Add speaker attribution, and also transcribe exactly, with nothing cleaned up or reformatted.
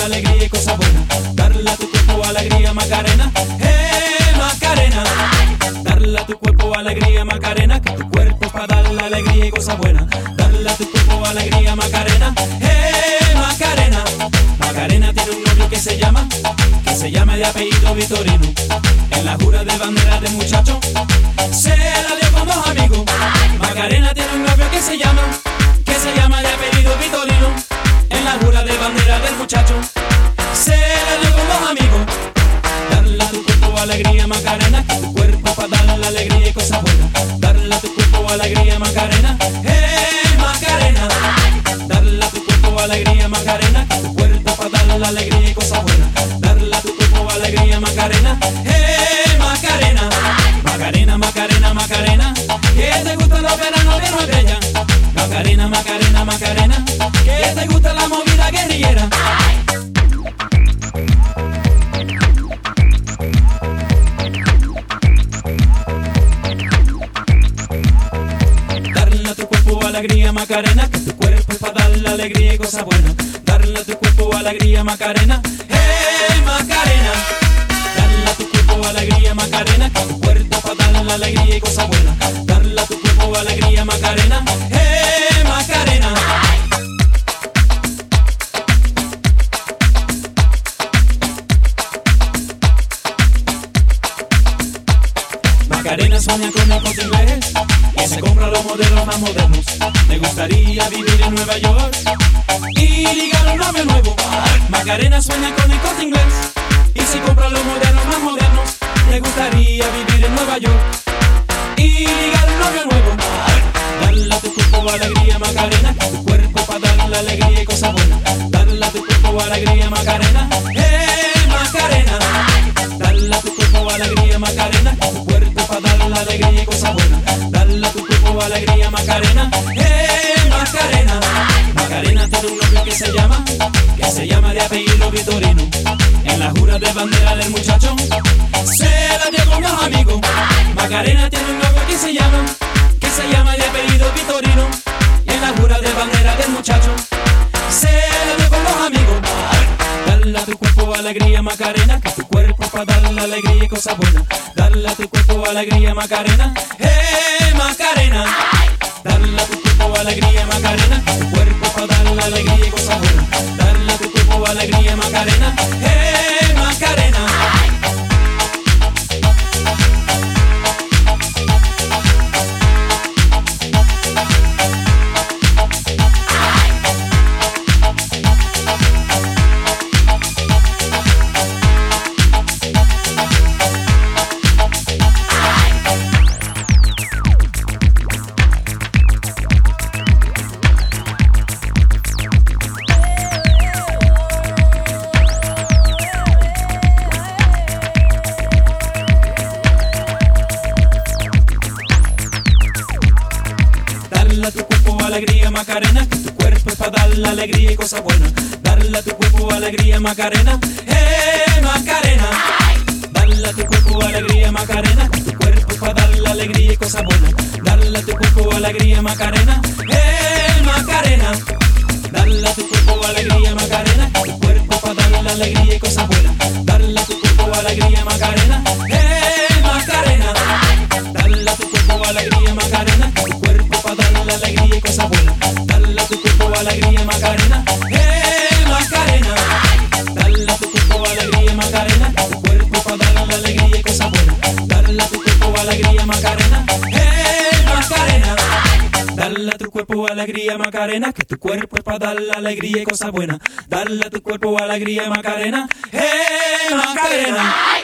Speaker 1: alegría y cosas buenas. Darle a tu cuerpo alegría, Macarena. ¡Eh, Macarena! Darle a tu cuerpo alegría, Macarena, que tu cuerpo es para darle alegría y cosas buenas. Darle a tu cuerpo alegría, Macarena. ¡Eh, Macarena! Macarena tiene un novio que se llama, que se llama de apellido Vitorino. En la jura de bandera del muchacho se la dio con dos amigos. Macarena tiene un novio que se llama, que se llama de apellido Vitorino. En la jura de bandera del muchacho se la dio con dos amigos. Darle a tu cuerpo alegría, Macarena, que tu cuerpo para darle alegría y cosas buenas. Darle a tu cuerpo alegría, Macarena. ¡Eh, Macarena! Darle a tu cuerpo alegría, Macarena, que tu cuerpo para darle alegría y cosas buenas. Darle a tu cuerpo alegría, Macarena. ¡Eh, Macarena! Macarena, Macarena, Macarena, que te gusta los veranos de Marbella. Macarena, Macarena, Macarena, que te gusta la movida guerrillera. Darle a tu cuerpo alegría, Macarena, que tu cuerpo es para darle alegría y cosas buenas. Darle a tu cuerpo alegría, Macarena. ¡Eh, Macarena! Darle a tu cuerpo alegría, Macarena, que tu cuerpo es para darle alegría y cosas buenas. Darle a tu cuerpo alegría, Macarena. ¡Eh, Macarena! Macarena sueña con el Corte Inglés y se compra los modelos más modernos. Me gustaría vivir en Nueva York y ligar un novio nuevo. Macarena sueña con el Corte Inglés y se compra los modelos más modernos. Me gustaría vivir en Nueva York y ligar un novio nuevo. Darle a tu cuerpo alegría, Macarena, que tu cuerpo para darle alegría y cosas buenas. Darle a tu cuerpo alegría, Macarena. ¡Eh, Macarena! Darle a tu cuerpo alegría, Macarena, que tu cuerpo para darle alegría y cosas buenas. Darle a tu cuerpo alegría, Macarena. ¡Eh, Macarena! Macarena tiene un novio que se llama, que se llama de apellido Vitorino. En la jura de bandera del muchacho se la dio con dos amigos. Macarena tiene un novio que se llama, que se llama de apellido Vitorino. Y en la jura de bandera del muchacho se la dio con dos amigos. Darle a tu cuerpo alegría, Macarena, que tu cuerpo es para darle alegría y cosas buenas. Darle a tu cuerpo alegría, Macarena. ¡Eh, Macarena! Darle a tu cuerpo alegría, Macarena, que tu cuerpo es para darle alegría y cosas buenas. Darle a tu cuerpo alegría, Macarena. ¡Eh, Macarena! Darle a tu cuerpo alegría, Macarena, que tu cuerpo es para darle alegría y cosas buenas. Darle a tu cuerpo alegría, Macarena. ¡Eh, Macarena! Darle a tu cuerpo alegría, Macarena, que tu cuerpo es para darle alegría y cosas buenas. Darle a tu cuerpo alegría, Macarena. ¡Eh, Macarena! Darle a tu cuerpo alegría, Macarena, que tu cuerpo es para darle alegría y cosas buenas. Darle a tu cuerpo alegría, Macarena. ¡Eh, Macarena! Darle a tu cuerpo alegría, Macarena, que tu cuerpo es para darle alegría y cosas buenas. Darle a tu cuerpo alegría, Macarena. ¡Eh, Macarena! Darle a tu cuerpo alegría, Macarena, que tu cuerpo es para darle alegría y cosas buenas. Darle a tu cuerpo alegría, Macarena. ¡Eh, Macarena! Darle a tu cuerpo alegría, Macarena, que tu cuerpo es para darle alegría y cosas buenas. Darle a tu cuerpo alegría, Macarena. ¡Eh, Macarena!